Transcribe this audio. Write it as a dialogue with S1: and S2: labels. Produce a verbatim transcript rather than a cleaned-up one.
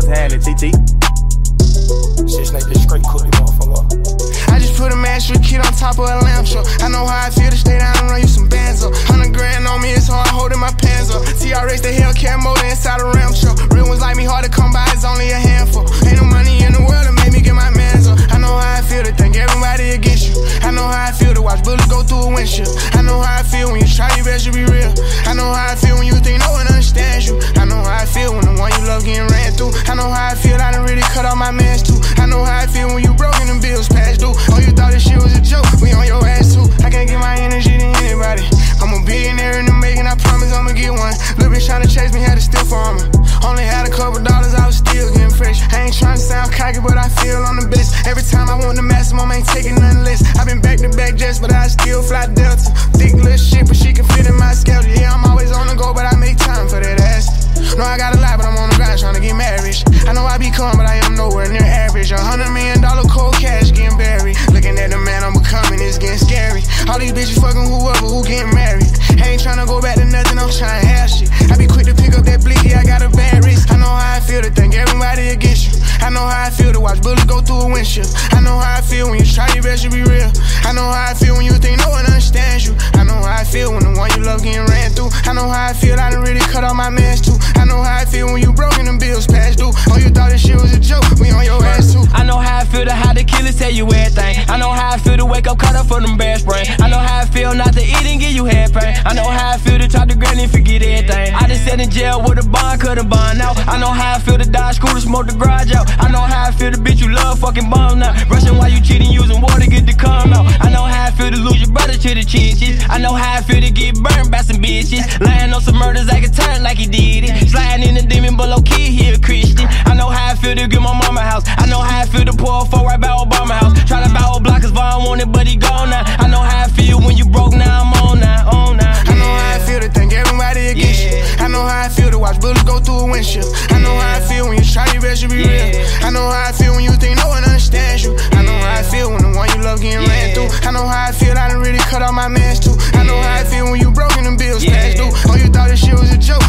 S1: What's happening, T T?
S2: Shit, like this straight cookie, motherfucker. I just put a master kid on top of a lamp show. I know how I feel to stay down and run you some bands up. Hundred grand on me, it's hard holding my pants up. T R X, the Hellcat motor inside a ram show. Real ones like me, hard to come by, it's only a handful. Ain't no money in the world to make me get my mans up. I know how I feel to think everybody against you. I know how I feel to watch bullets go through a windshield. I know how I feel when you try your best to be real. I know how I feel when you think no one understands you. I know how I feel when the one you love getting ran through. I know how I feel, I done really cut off my mans too. I know how I feel when you broke and them bills past due. Oh, you thought this shit was a joke, we on your ass too. I can't give my energy to anybody. I'm a billionaire in the making, I promise I'ma get one. Little bitch tryna chase me, had to steal from her. Only had a couple dollars, I was still getting fresh. I ain't tryna sound cocky, but I feel on the best. Every time I want the maximum, ain't taking nothing less. I been back to back jets, but I still fly Delta. Thick little shit, but she can fit in my schedule. Yeah, I'm always on the go, but I make time for that ass. No, I got a lot, but I'm on the grind tryna get married. I know I be calm, but I am nowhere near average. A hundred million dollar cold cash getting buried. Looking at the man I'm becoming, it's getting scary. All these bitches fucking whoever who getting married. I ain't tryna go back to nothing, I'm tryna have shit. I be quick to pick up that blicky, I got a bad wrist. I know how I feel to think everybody against you. I know how I feel to watch bullets go through a windshield. I know how I feel when you try your best to be real. I know how I feel when you think no one understands you. I know how I feel when the one you love getting ran through. I know how I feel, I done really cut off my mans too. I know how I feel when you broke and them bills past due. Oh, you thought this shit was a joke, we on your ass too.
S3: I know how I feel to how the killers tell you everything. I know how I feel to wake up caught up for them bad sprain. I know how I feel not to eat and give you head pain. I know how I feel to talk to granny and forget everything. I just sat in jail with a bond, cut a bond out. I know how I feel to die school to smoke the garage out. I know how I feel to bitch you love fucking bomb now. Rushing while you cheating, using water get to come out. I know how I feel to lose your brother to the churches. I know how I feel to get burned by some bitches. Lying on some murders, I can turn like he did it. Sliding in the demon, but low key he a Christian. I know how I feel to get my mama house. I know how I feel to pour a four right by Obama house. Tryna buy old block cause Vaughn wanted, but he gone now. I know how I feel when you broke, now I'm on now, on now.
S2: I know how I feel to think everybody against you. I know how I feel to watch bullets go through a windshield. I know how I feel when you try your best to be real. I know how I feel when you think no one understands you. I know how I feel when the one you love getting ran through. I know how I feel, I done really cut off my mans too. I know how I feel when you broke and them bills past due. Oh, you thought this shit was a joke,